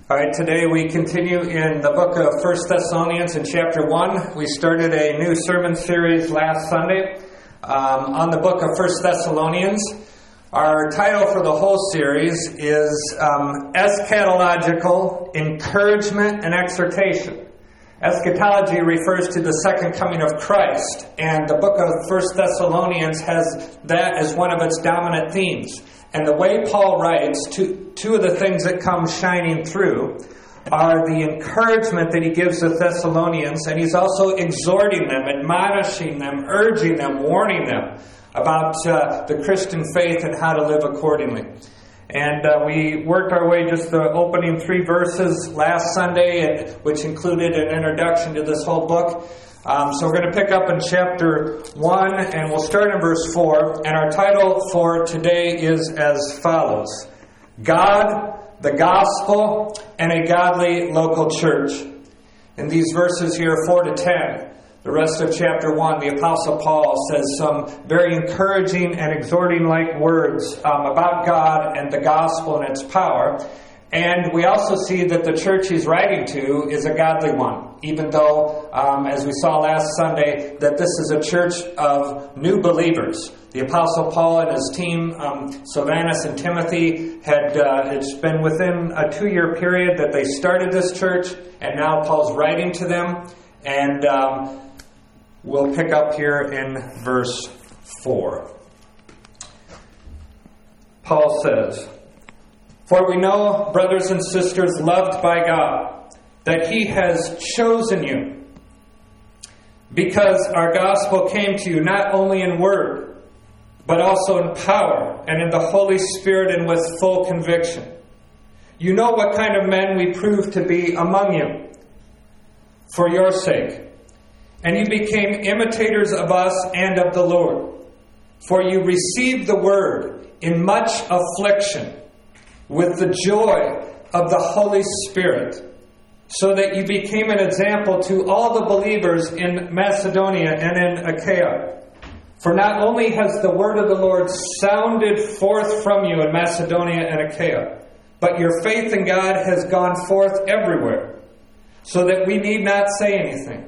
All right, today we continue in the book of 1 Thessalonians in chapter 1. We started a new sermon series last Sunday on the book of 1 Thessalonians. Our title for the whole series is Eschatological Encouragement and Exhortation. Eschatology refers to the second coming of Christ, and the book of 1 Thessalonians has that as one of its dominant themes. And the way Paul writes, two of the things that come shining through are the encouragement that he gives the Thessalonians, and he's also exhorting them, admonishing them, urging them, warning them about the Christian faith and how to live accordingly. And we worked our way just the opening 3 verses last Sunday, which included an introduction to this whole book. So we're going to pick up in chapter 1, and we'll start in verse 4. And our title for today is as follows: God, the Gospel, and a Godly Local Church. In these verses here, 4 to 10, the rest of chapter 1, the Apostle Paul says some very encouraging and exhorting-like words about God and the Gospel and its power. And we also see that the church he's writing to is a godly one, even though, as we saw last Sunday, that this is a church of new believers. The Apostle Paul and his team, Silvanus and Timothy, it's been within a 2-year period that they started this church, and now Paul's writing to them. And we'll pick up here in verse 4. Paul says, "For we know, brothers and sisters loved by God, that He has chosen you, because our gospel came to you not only in word, but also in power and in the Holy Spirit and with full conviction. You know what kind of men we proved to be among you for your sake. And you became imitators of us and of the Lord. For you received the word in much affliction, with the joy of the Holy Spirit, so that you became an example to all the believers in Macedonia and in Achaia. For not only has the word of the Lord sounded forth from you in Macedonia and Achaia, but your faith in God has gone forth everywhere, so that we need not say anything.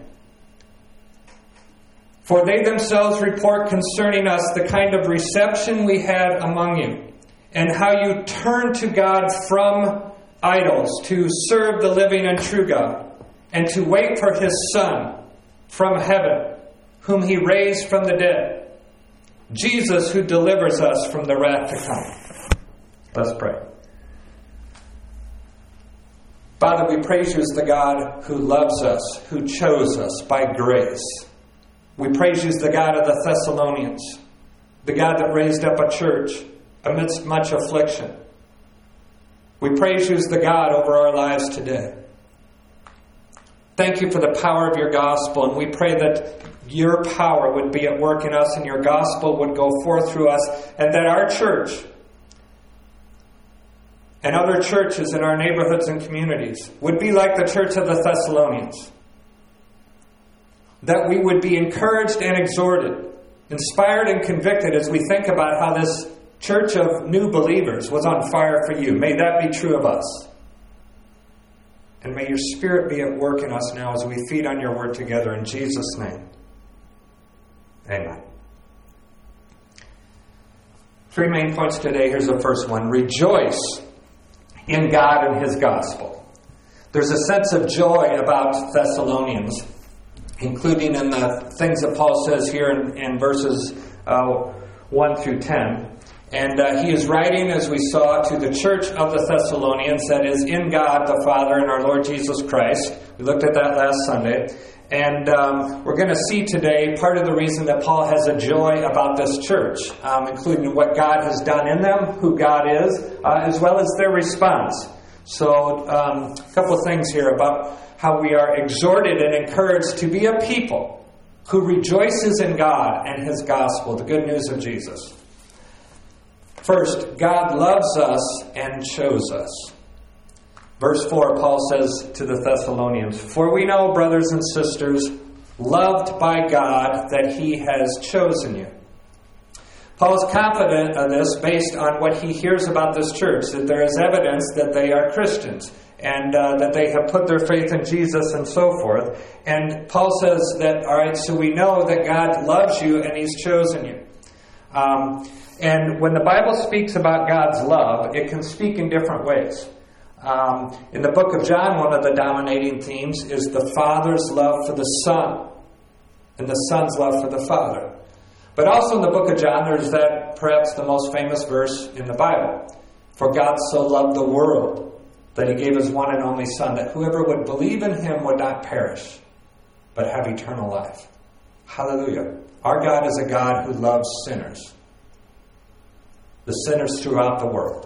For they themselves report concerning us the kind of reception we had among you, and how you turned to God from idols to serve the living and true God, and to wait for His Son from heaven, whom He raised from the dead, Jesus, who delivers us from the wrath to come." Let's pray. Father, we praise you as the God who loves us, who chose us by grace. We praise you as the God of the Thessalonians, the God that raised up a church amidst much affliction. We praise you as the God over our lives today. Thank you for the power of your gospel, and we pray that your power would be at work in us and your gospel would go forth through us, and that our church and other churches in our neighborhoods and communities would be like the church of the Thessalonians. That we would be encouraged and exhorted, inspired and convicted as we think about how this church of new believers was on fire for you. May that be true of us. And may your Spirit be at work in us now as we feed on your word together. In Jesus' name. Amen. 3 main points today. Here's the first one. Rejoice in God and His gospel. There's a sense of joy about Thessalonians, including in the things that Paul says here in verses 1 through 10. And he is writing, as we saw, to the church of the Thessalonians, that is in God the Father and our Lord Jesus Christ. We looked at that last Sunday. And we're going to see today part of the reason that Paul has a joy about this church, including what God has done in them, who God is, as well as their response. So a couple of things here about how we are exhorted and encouraged to be a people who rejoices in God and His gospel, the good news of Jesus. First, God loves us and chose us. Verse 4, Paul says to the Thessalonians, "For we know, brothers and sisters, loved by God, that He has chosen you." Paul's confident of this based on what he hears about this church, that there is evidence that they are Christians and that they have put their faith in Jesus and so forth. And Paul says that, all right, so we know that God loves you and He's chosen you. And when the Bible speaks about God's love, it can speak in different ways. In the book of John, one of the dominating themes is the Father's love for the Son and the Son's love for the Father. But also in the book of John, there's that perhaps the most famous verse in the Bible. For God so loved the world that He gave His one and only Son, that whoever would believe in Him would not perish, but have eternal life. Hallelujah. Our God is a God who loves sinners. The sinners throughout the world.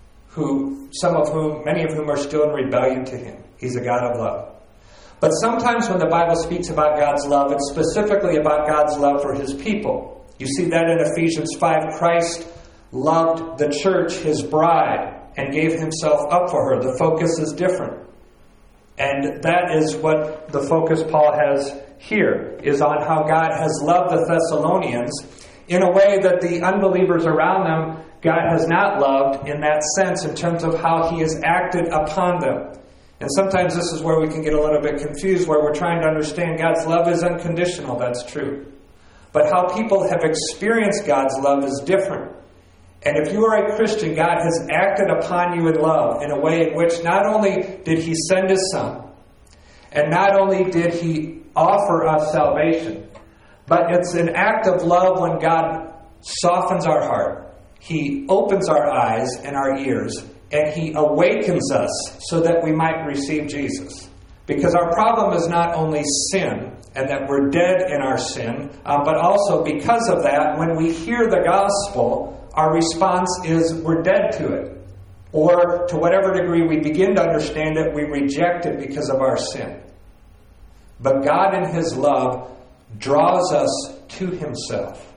Many of whom are still in rebellion to Him. He's a God of love. But sometimes when the Bible speaks about God's love, it's specifically about God's love for His people. You see that in Ephesians 5. Christ loved the church, His bride, and gave Himself up for her. The focus is different. And that is what the focus Paul has here, is on how God has loved the Thessalonians in a way that the unbelievers around them, God has not loved in that sense, in terms of how He has acted upon them. And sometimes this is where we can get a little bit confused, where we're trying to understand God's love is unconditional. That's true. But how people have experienced God's love is different. And if you are a Christian, God has acted upon you in love in a way in which not only did He send His Son, and not only did He offer us salvation, but it's an act of love when God softens our heart. He opens our eyes and our ears, and He awakens us so that we might receive Jesus. Because our problem is not only sin, and that we're dead in our sin, but also because of that, when we hear the gospel, our response is we're dead to it. Or to whatever degree we begin to understand it, we reject it because of our sin. But God in His love draws us to Himself.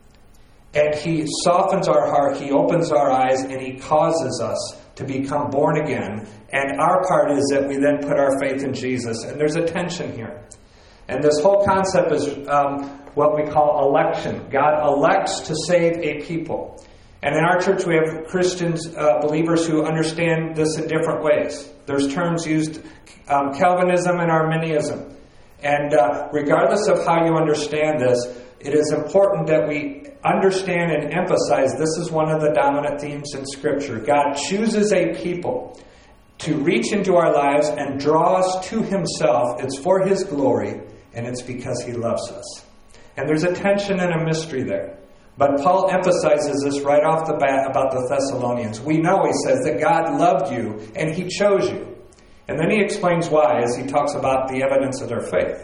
And He softens our heart, He opens our eyes, and He causes us to become born again. And our part is that we then put our faith in Jesus. And there's a tension here. And this whole concept is what we call election. God elects to save a people. And in our church we have Christians, believers who understand this in different ways. There's terms used, Calvinism and Arminianism. And regardless of how you understand this, it is important that we understand and emphasize this is one of the dominant themes in Scripture. God chooses a people to reach into our lives and draw us to Himself. It's for His glory, and it's because He loves us. And there's a tension and a mystery there. But Paul emphasizes this right off the bat about the Thessalonians. We know, he says, that God loved you and He chose you. And then he explains why as he talks about the evidence of their faith.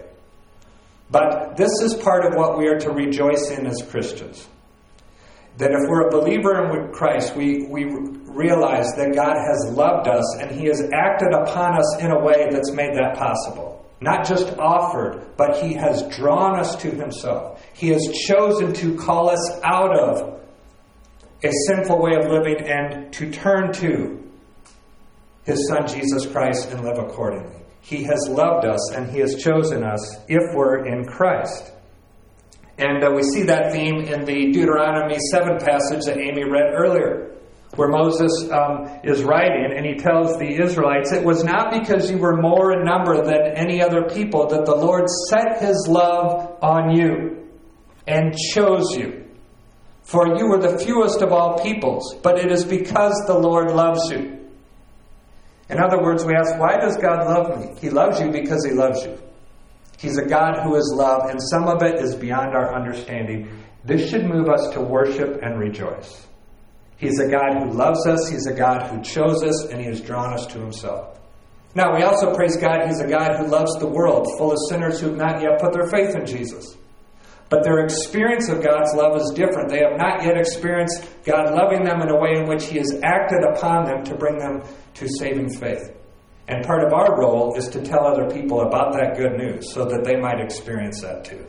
But this is part of what we are to rejoice in as Christians. That if we're a believer in Christ, we realize that God has loved us and He has acted upon us in a way that's made that possible. Not just offered, but He has drawn us to Himself. He has chosen to call us out of a sinful way of living and to turn to His Son Jesus Christ and live accordingly. He has loved us and He has chosen us if we're in Christ. And we see that theme in the Deuteronomy 7 passage that Amy read earlier, where Moses is writing and he tells the Israelites, "It was not because you were more in number than any other people that the Lord set His love on you and chose you. For you were the fewest of all peoples, but it is because the Lord loves you." In other words, we ask, why does God love me? He loves you because He loves you. He's a God who is love, and some of it is beyond our understanding. This should move us to worship and rejoice. He's a God who loves us, He's a God who chose us, and He has drawn us to Himself. Now, we also praise God, He's a God who loves the world, full of sinners who have not yet put their faith in Jesus. But their experience of God's love is different. They have not yet experienced God loving them in a way in which He has acted upon them to bring them to saving faith. And part of our role is to tell other people about that good news so that they might experience that too.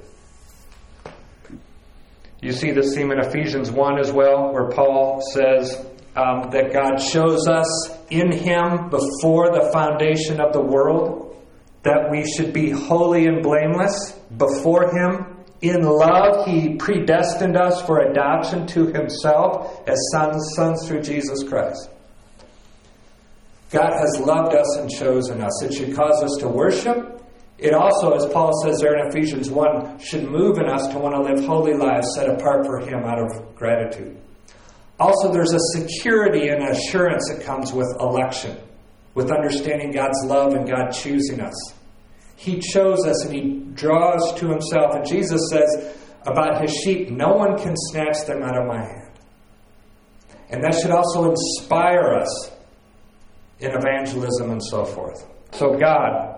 You see this theme in Ephesians 1 as well, where Paul says that God chose us in Him before the foundation of the world, that we should be holy and blameless before Him in love, He predestined us for adoption to Himself as sons through Jesus Christ. God has loved us and chosen us. It should cause us to worship. It also, as Paul says there in Ephesians 1, should move in us to want to live holy lives set apart for Him out of gratitude. Also, there's a security and assurance that comes with election, with understanding God's love and God choosing us. He chose us and He draws to Himself. And Jesus says about His sheep, no one can snatch them out of my hand. And that should also inspire us in evangelism and so forth. So God,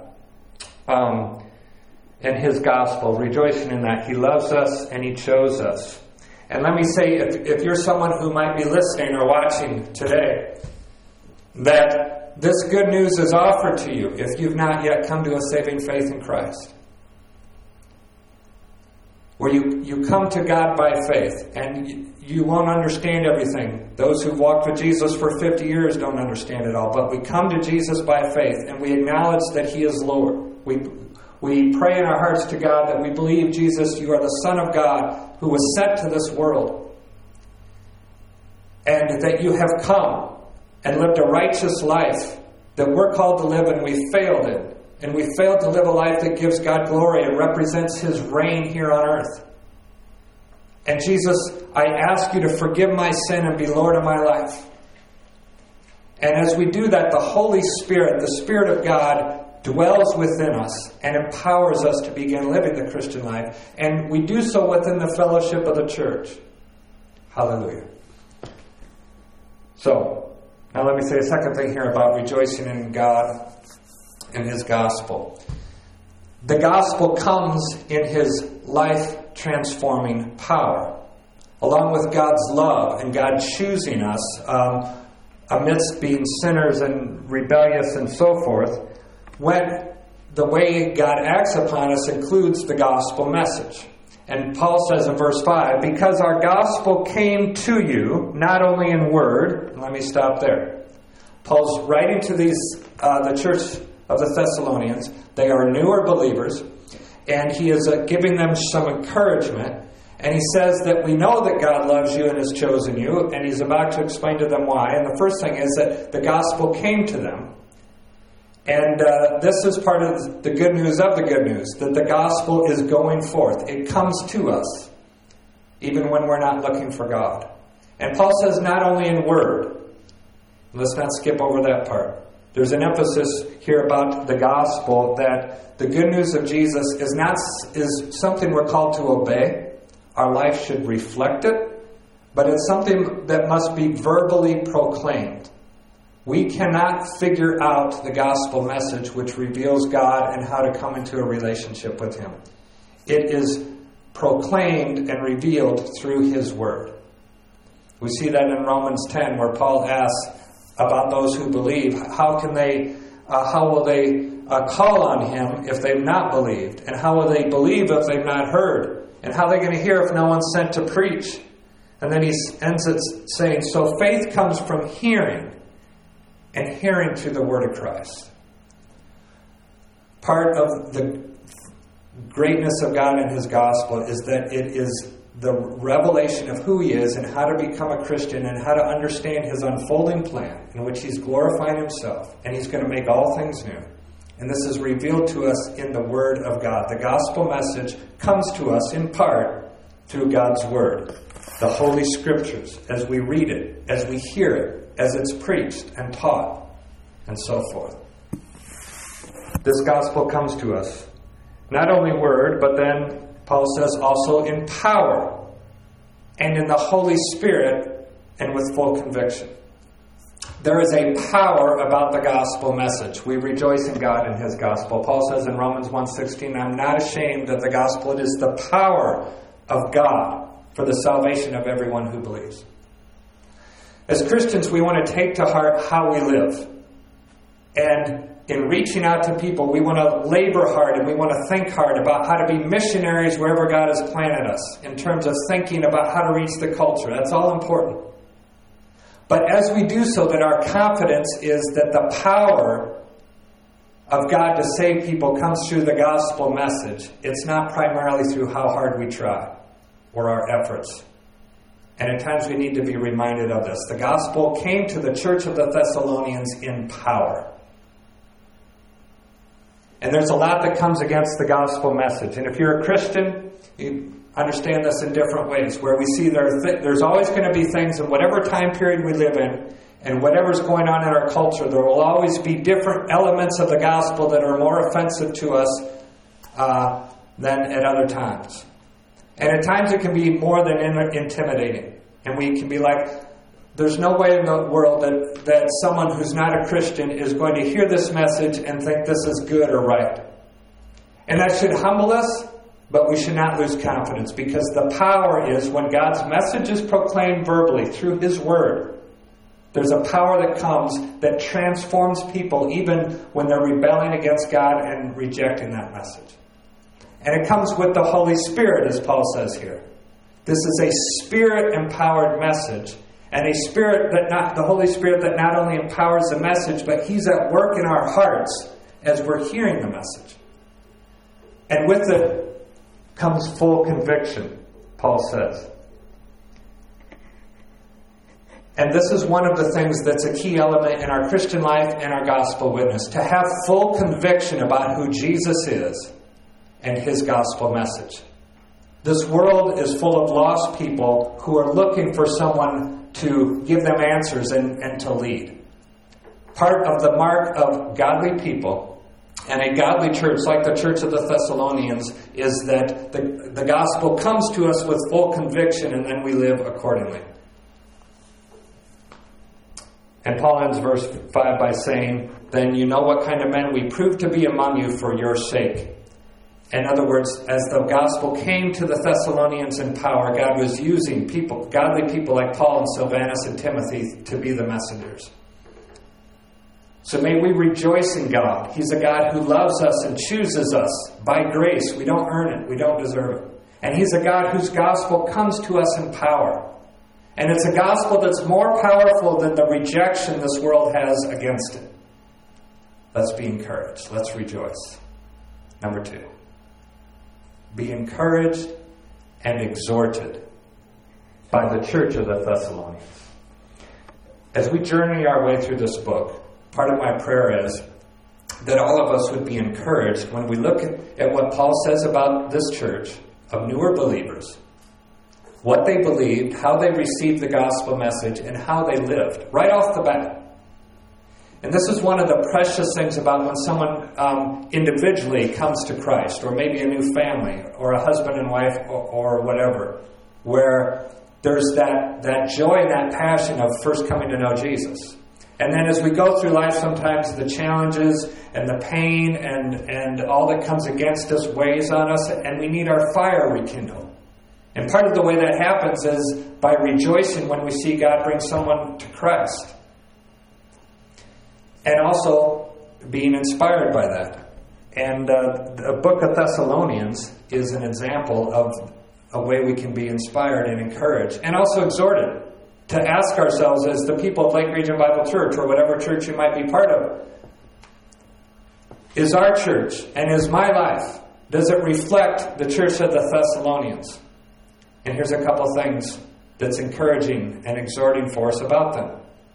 and His gospel, rejoicing in that. He loves us and He chose us. And let me say, if you're someone who might be listening or watching today, that this good news is offered to you if you've not yet come to a saving faith in Christ. Where you come to God by faith, and you won't understand everything. Those who've walked with Jesus for 50 years don't understand it all. But we come to Jesus by faith, and we acknowledge that He is Lord. We pray in our hearts to God that we believe, Jesus, you are the Son of God who was sent to this world. And that you have come and lived a righteous life that we're called to live and we failed in. And we failed to live a life that gives God glory and represents His reign here on earth. And Jesus, I ask you to forgive my sin and be Lord of my life. And as we do that, the Holy Spirit, the Spirit of God, dwells within us and empowers us to begin living the Christian life. And we do so within the fellowship of the church. Hallelujah. So, now let me say a second thing here about rejoicing in God and His gospel. The gospel comes in His life-transforming power, along with God's love and God choosing us amidst being sinners and rebellious and so forth, when the way God acts upon us includes the gospel message. And Paul says in verse 5, because our gospel came to you, not only in word. Let me stop there. Paul's writing to the church of the Thessalonians. They are newer believers, and he is giving them some encouragement. And he says that we know that God loves you and has chosen you, and he's about to explain to them why. And the first thing is that the gospel came to them. And this is part of the good news of the good news, that the gospel is going forth. It comes to us, even when we're not looking for God. And Paul says not only in word. Let's not skip over that part. There's an emphasis here about the gospel, that the good news of Jesus is something we're called to obey. Our life should reflect it, but it's something that must be verbally proclaimed. We cannot figure out the gospel message which reveals God and how to come into a relationship with Him. It is proclaimed and revealed through His Word. We see that in Romans 10, where Paul asks about those who believe, how will they call on Him if they've not believed? And how will they believe if they've not heard? And how are they going to hear if no one's sent to preach? And then he ends it saying, so faith comes from hearing, and hearing through the word of Christ. Part of the greatness of God and His gospel is that it is the revelation of who He is and how to become a Christian and how to understand His unfolding plan in which He's glorifying Himself and He's going to make all things new. And this is revealed to us in the Word of God. The gospel message comes to us in part through God's Word. The Holy Scriptures, as we read it, as we hear it, as it's preached and taught, and so forth. This gospel comes to us, not only word, but then Paul says also in power, and in the Holy Spirit, and with full conviction. There is a power about the gospel message. We rejoice in God and His gospel. Paul says in Romans 1:16, I'm not ashamed of the gospel. It is the power of God for the salvation of everyone who believes. As Christians, we want to take to heart how we live. And in reaching out to people, we want to labor hard and we want to think hard about how to be missionaries wherever God has planted us, in terms of thinking about how to reach the culture. That's all important. But as we do so, that our confidence is that the power of God to save people comes through the gospel message. It's not primarily through how hard we try or our efforts. And at times we need to be reminded of this. The gospel came to the church of the Thessalonians in power. And there's a lot that comes against the gospel message. And if you're a Christian, you understand this in different ways, where we see there's always going to be things in whatever time period we live in, and whatever's going on in our culture, there will always be different elements of the gospel that are more offensive to us than at other times. And at times it can be more than intimidating. And we can be like, there's no way in the world that someone who's not a Christian is going to hear this message and think this is good or right. And that should humble us, but we should not lose confidence, because the power is when God's message is proclaimed verbally through His Word. There's a power that comes that transforms people even when they're rebelling against God and rejecting that message. And it comes with the Holy Spirit, as Paul says here. This is a Spirit-empowered message. And the Holy Spirit that not only empowers the message, but He's at work in our hearts as we're hearing the message. And with it comes full conviction, Paul says. And this is one of the things that's a key element in our Christian life and our gospel witness. To have full conviction about who Jesus is and His gospel message. This world is full of lost people who are looking for someone to give them answers and to lead. Part of the mark of godly people and a godly church like the Church of the Thessalonians is that the gospel comes to us with full conviction, and then we live accordingly. And Paul ends verse 5 by saying, "Then you know what kind of men we prove to be among you for your sake." In other words, as the gospel came to the Thessalonians in power, God was using people, godly people like Paul and Silvanus and Timothy, to be the messengers. So may we rejoice in God. He's a God who loves us and chooses us by grace. We don't earn it. We don't deserve it. And He's a God whose gospel comes to us in power. And it's a gospel that's more powerful than the rejection this world has against it. Let's be encouraged. Let's rejoice. Number 2. Be encouraged and exhorted by the church of the Thessalonians. As we journey our way through this book, part of my prayer is that all of us would be encouraged when we look at what Paul says about this church of newer believers, what they believed, how they received the gospel message, and how they lived, right off the bat. And this is one of the precious things about when someone individually comes to Christ, or maybe a new family, or a husband and wife, or whatever, where there's that joy and that passion of first coming to know Jesus. And then as we go through life, sometimes the challenges and the pain and all that comes against us weighs on us, and we need our fire rekindled. And part of the way that happens is by rejoicing when we see God bring someone to Christ. And also being inspired by that. And the book of Thessalonians is an example of a way we can be inspired and encouraged. And also exhorted to ask ourselves, as the people of Lake Region Bible Church, or whatever church you might be part of, is our church and is my life, does it reflect the church of the Thessalonians? And here's a couple things that's encouraging and exhorting for us about them.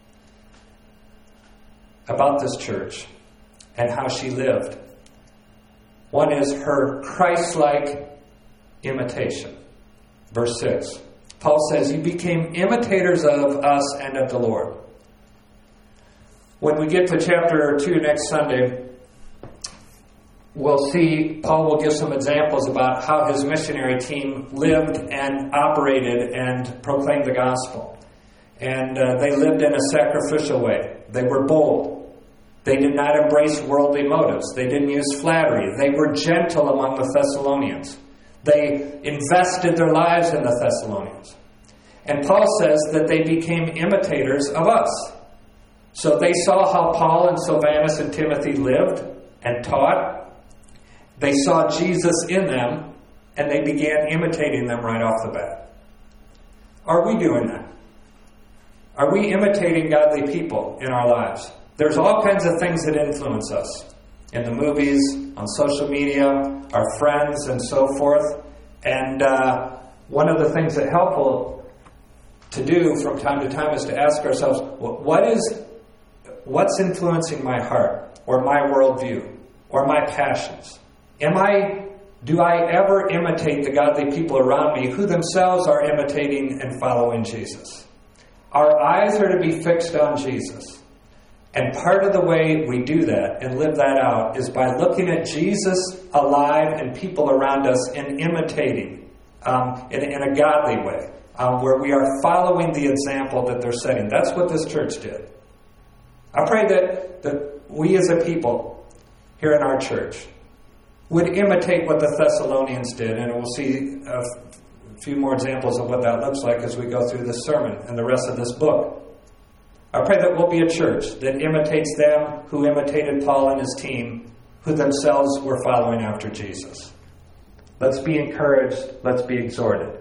About this church and how she lived. One is her Christ-like imitation. Verse 6. Paul says, "You became imitators of us and of the Lord." When we get to chapter 2 next Sunday, we'll see Paul will give some examples about how his missionary team lived and operated and proclaimed the gospel. And they lived in a sacrificial way. They were bold. They did not embrace worldly motives. They didn't use flattery. They were gentle among the Thessalonians. They invested their lives in the Thessalonians. And Paul says that they became imitators of us. So they saw how Paul and Silvanus and Timothy lived and taught. They saw Jesus in them, and they began imitating them right off the bat. Are we doing that? Are we imitating godly people in our lives? There's all kinds of things that influence us. in the movies, on social media, our friends, and so forth. And one of the things that's helpful to do from time to time is to ask ourselves, what's influencing my heart, or my worldview, or my passions? Do I ever imitate the godly people around me who themselves are imitating and following Jesus? Our eyes are to be fixed on Jesus. And part of the way we do that and live that out is by looking at Jesus alive and people around us and imitating in a godly way, where we are following the example that they're setting. That's what this church did. I pray that we as a people here in our church would imitate what the Thessalonians did, and we'll see a few more examples of what that looks like as we go through this sermon and the rest of this book. I pray that we'll be a church that imitates them who imitated Paul and his team, who themselves were following after Jesus. Let's be encouraged. Let's be exhorted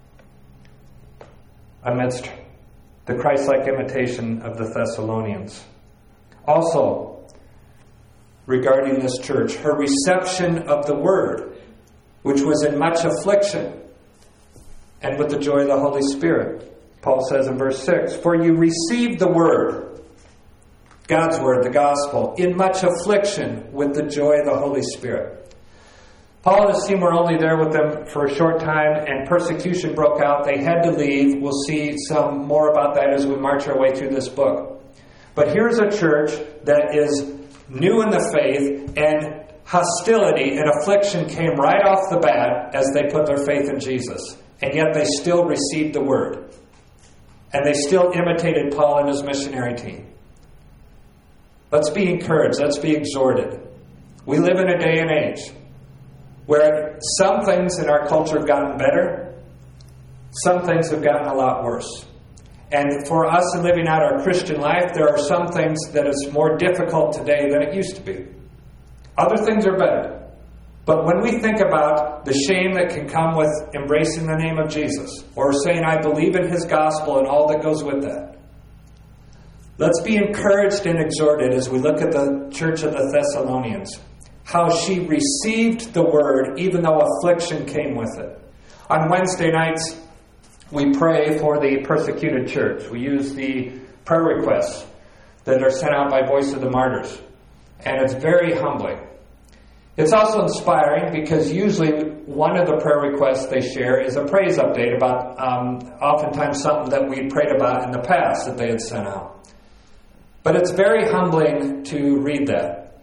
amidst the Christ-like imitation of the Thessalonians. Also, regarding this church, her reception of the word, which was in much affliction, and with the joy of the Holy Spirit. Paul says in verse 6, "For you received the word," God's word, the gospel, "in much affliction with the joy of the Holy Spirit." Paul and his team were only there with them for a short time, and persecution broke out. They had to leave. We'll see some more about that as we march our way through this book. But here's a church that is new in the faith, and hostility and affliction came right off the bat as they put their faith in Jesus. And yet they still received the word. And they still imitated Paul and his missionary team. Let's be encouraged. Let's be exhorted. We live in a day and age where some things in our culture have gotten better. Some things have gotten a lot worse. And for us in living out our Christian life, there are some things that is more difficult today than it used to be. Other things are better. But when we think about the shame that can come with embracing the name of Jesus, or saying, I believe in his gospel and all that goes with that, let's be encouraged and exhorted as we look at the church of the Thessalonians, how she received the word even though affliction came with it. On Wednesday nights, we pray for the persecuted church. We use the prayer requests that are sent out by Voice of the Martyrs. And it's very humbling. It's also inspiring because usually one of the prayer requests they share is a praise update about oftentimes something that we prayed about in the past that they had sent out. But it's very humbling to read that.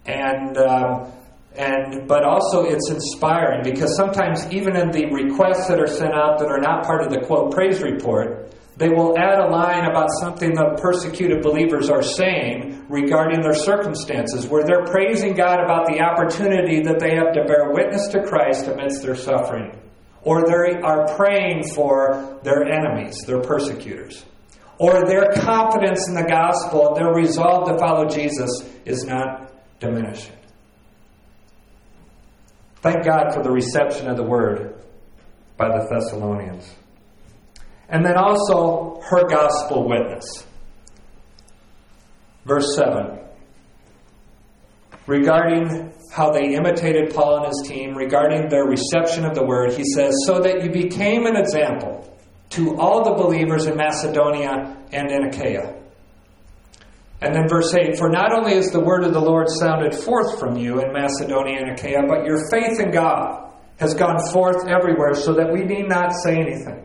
But also it's inspiring because sometimes even in the requests that are sent out that are not part of the quote praise report, they will add a line about something the persecuted believers are saying regarding their circumstances, where they're praising God about the opportunity that they have to bear witness to Christ amidst their suffering. Or they are praying for their enemies, their persecutors. Or their confidence in the gospel, their resolve to follow Jesus is not diminishing. Thank God for the reception of the word by the Thessalonians. And then also her gospel witness. Verse 7. Regarding how they imitated Paul and his team, regarding their reception of the word, he says, so that you became an example to all the believers in Macedonia and in Achaia. And then verse 8, for not only has the word of the Lord sounded forth from you in Macedonia and Achaia, but your faith in God has gone forth everywhere, so that we need not say anything.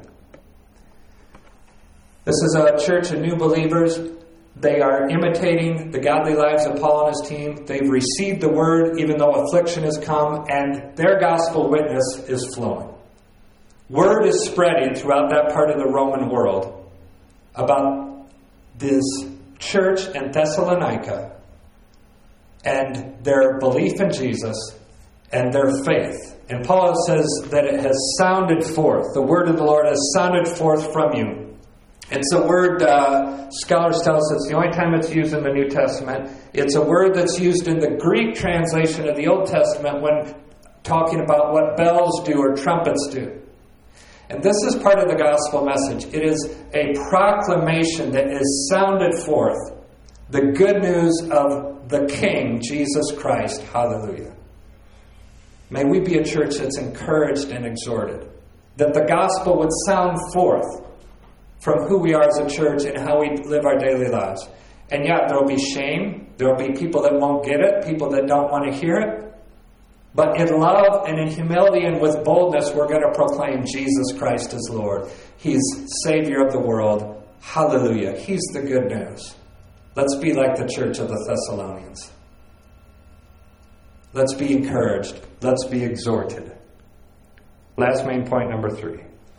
This is a church of new believers. They are imitating the godly lives of Paul and his team. They've received the word even though affliction has come, and their gospel witness is flowing. Word is spreading throughout that part of the Roman world about this church in Thessalonica and their belief in Jesus and their faith. And Paul says that it has sounded forth. The word of the Lord has sounded forth from you. It's a word, scholars tell us it's the only time it's used in the New Testament. It's a word that's used in the Greek translation of the Old Testament when talking about what bells do or trumpets do. And this is part of the gospel message. It is a proclamation that is sounded forth The good news of the King, Jesus Christ. Hallelujah. May we be a church that's encouraged and exhorted. That the gospel would sound forth from who we are as a church and how we live our daily lives. And yet there will be shame. There will be people that won't get it. People that don't want to hear it. But in love and in humility and with boldness, we're going to proclaim Jesus Christ as Lord. He's Savior of the world. Hallelujah. He's the good news. Let's be like the church of the Thessalonians. Let's be encouraged. Let's be exhorted. Last main point, number 3.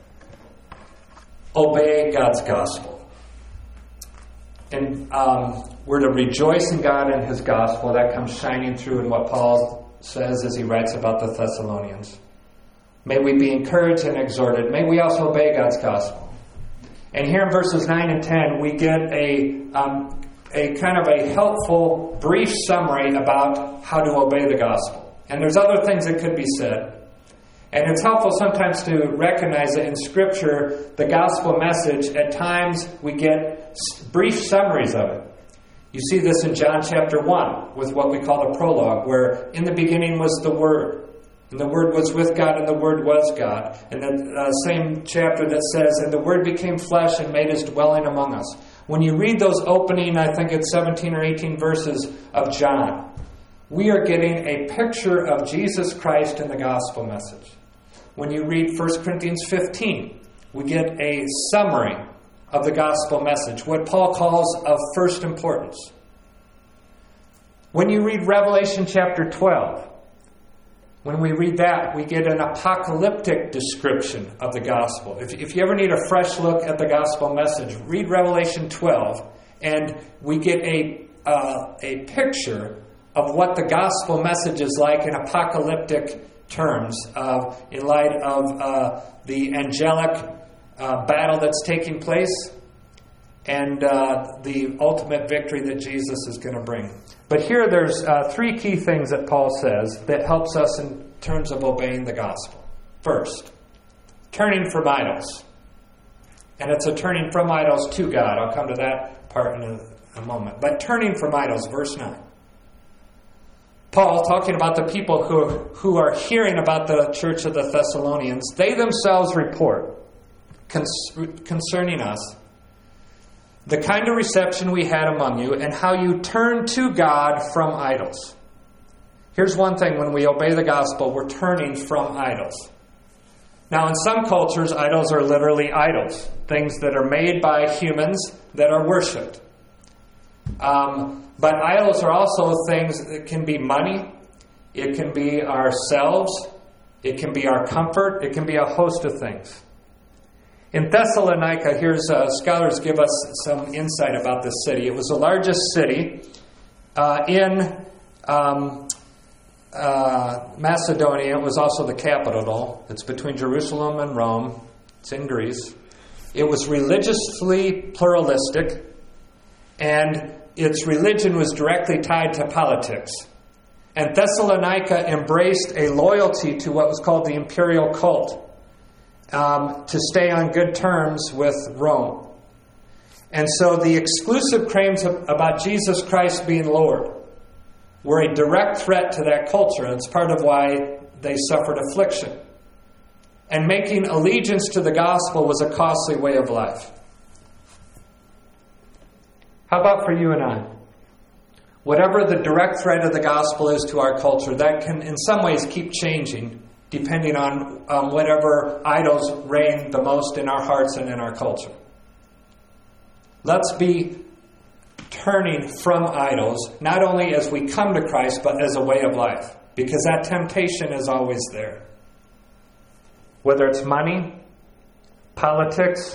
Obey God's gospel. And we're to rejoice in God and His gospel. That comes shining through in what Paul says as he writes about the Thessalonians. May we be encouraged and exhorted. May we also obey God's gospel. And here in verses 9 and 10, we get a kind of a helpful, brief summary about how to obey the gospel. And there's other things that could be said. And it's helpful sometimes to recognize that in Scripture, the gospel message, at times we get brief summaries of it. You see this in John chapter 1 with what we call the prologue, where in the beginning was the Word. And the Word was with God, and the Word was God. And the same chapter that says, and the Word became flesh and made His dwelling among us. When you read those opening, I think it's 17 or 18 verses of John, we are getting a picture of Jesus Christ in the gospel message. When you read 1 Corinthians 15, we get a summary of the gospel message, what Paul calls of first importance. When you read Revelation chapter 12, when we read that, we get an apocalyptic description of the gospel. If you ever need a fresh look at the gospel message, read Revelation 12, and we get a picture of what the gospel message is like in apocalyptic terms, in light of the angelic battle that's taking place and the ultimate victory that Jesus is going to bring. But here there's 3 key things that Paul says that helps us in terms of obeying the gospel. First, turning from idols. And it's a turning from idols to God. I'll come to that part in a moment. But turning from idols, verse 9. Paul, talking about the people who are hearing about the church of the Thessalonians, they themselves report concerning us the kind of reception we had among you and how you turned to God from idols. Here's one thing: when we obey the gospel, we're turning from idols. Now, in some cultures, idols are literally idols, things that are made by humans that are worshipped. But idols are also things that can be money, it can be ourselves, it can be our comfort, it can be a host of things. In Thessalonica, scholars give us some insight about this city. It was the largest city in Macedonia. It was also the capital. It's between Jerusalem and Rome. It's in Greece. It was religiously pluralistic, and its religion was directly tied to politics. And Thessalonica embraced a loyalty to what was called the imperial cult, to stay on good terms with Rome. And so the exclusive claims about Jesus Christ being Lord were a direct threat to that culture, and it's part of why they suffered affliction. And making allegiance to the gospel was a costly way of life. How about for you and I? Whatever the direct threat of the gospel is to our culture, that can in some ways keep changing depending on whatever idols reign the most in our hearts and in our culture. Let's be turning from idols, not only as we come to Christ, but as a way of life, because that temptation is always there. Whether it's money, politics,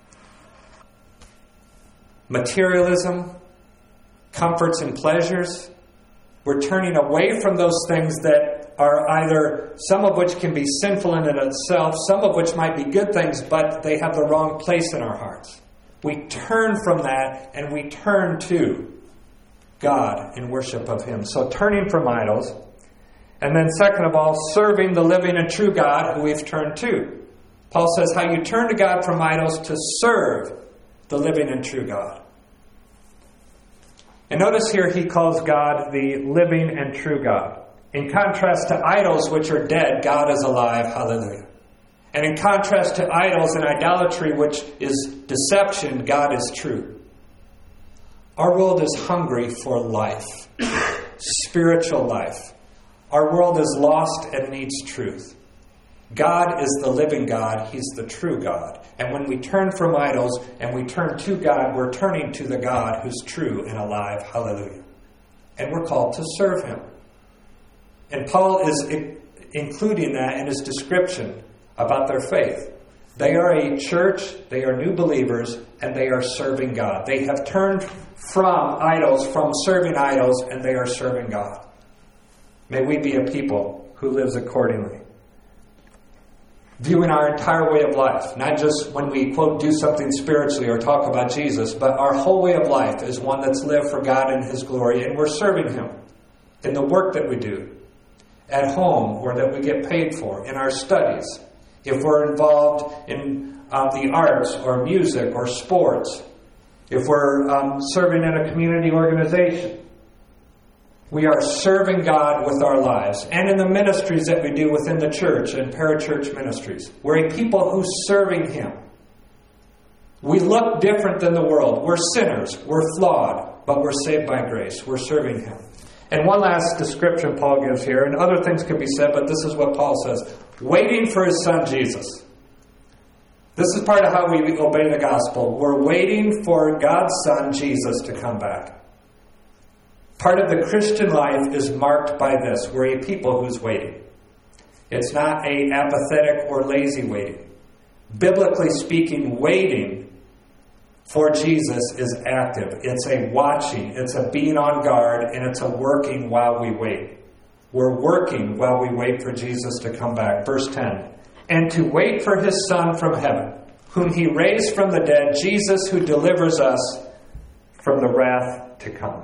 materialism, comforts and pleasures, we're turning away from those things that are either, some of which can be sinful in and of itself, some of which might be good things, but they have the wrong place in our hearts. We turn from that and we turn to God in worship of Him. So turning from idols. And then second of all, serving the living and true God who we've turned to. Paul says how you turn to God from idols to serve the living and true God. And notice here he calls God the living and true God. In contrast to idols which are dead, God is alive. Hallelujah. And in contrast to idols and idolatry, which is deception, God is true. Our world is hungry for life, spiritual life. Our world is lost and needs truth. God is the living God. He's the true God. And when we turn from idols and we turn to God, we're turning to the God who's true and alive. Hallelujah. And we're called to serve Him. And Paul is including that in his description about their faith. They are a church, they are new believers, and they are serving God. They have turned from idols, from serving idols, and they are serving God. May we be a people who lives accordingly. Viewing our entire way of life, not just when we, quote, do something spiritually or talk about Jesus, but our whole way of life is one that's lived for God and His glory, and we're serving Him in the work that we do, at home, or that we get paid for, in our studies, if we're involved in the arts or music or sports, if we're serving in a community organization. We are serving God with our lives. And in the ministries that we do within the church and parachurch ministries, we're a people who's serving Him. We look different than the world. We're sinners. We're flawed. But we're saved by grace. We're serving Him. And one last description Paul gives here, and other things could be said, but this is what Paul says. Waiting for His Son, Jesus. This is part of how we obey the gospel. We're waiting for God's Son, Jesus, to come back. Part of the Christian life is marked by this. We're a people who's waiting. It's not a apathetic or lazy waiting. Biblically speaking, waiting for Jesus is active. It's a watching. It's a being on guard. And it's a working while we wait. We're working while we wait for Jesus to come back. Verse 10. And to wait for His Son from heaven, whom He raised from the dead, Jesus who delivers us from the wrath to come.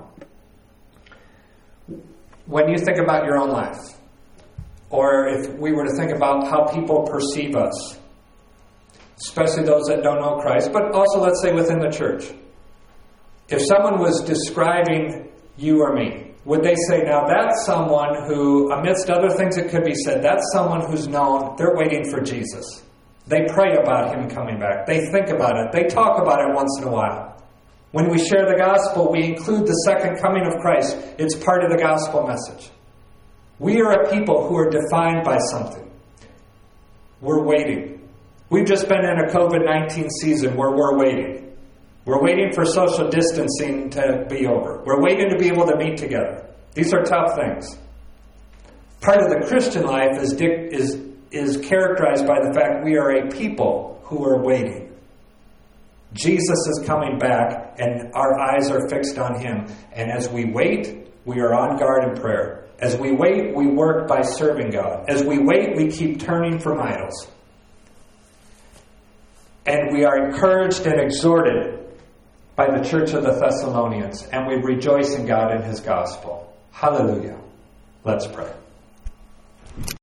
When you think about your own life, or if we were to think about how people perceive us, especially those that don't know Christ, but also let's say within the church, if someone was describing you or me, would they say, now that's someone who, amidst other things that could be said, that's someone who's known, they're waiting for Jesus. They pray about Him coming back. They think about it. They talk about it once in a while. When we share the gospel, we include the second coming of Christ. It's part of the gospel message. We are a people who are defined by something. We're waiting. We've just been in a COVID-19 season where we're waiting. We're waiting for social distancing to be over. We're waiting to be able to meet together. These are tough things. Part of the Christian life is characterized by the fact we are a people who are waiting. Jesus is coming back, and our eyes are fixed on Him. And as we wait, we are on guard in prayer. As we wait, we work by serving God. As we wait, we keep turning from idols. And we are encouraged and exhorted by the church of the Thessalonians. And we rejoice in God and His gospel. Hallelujah. Let's pray.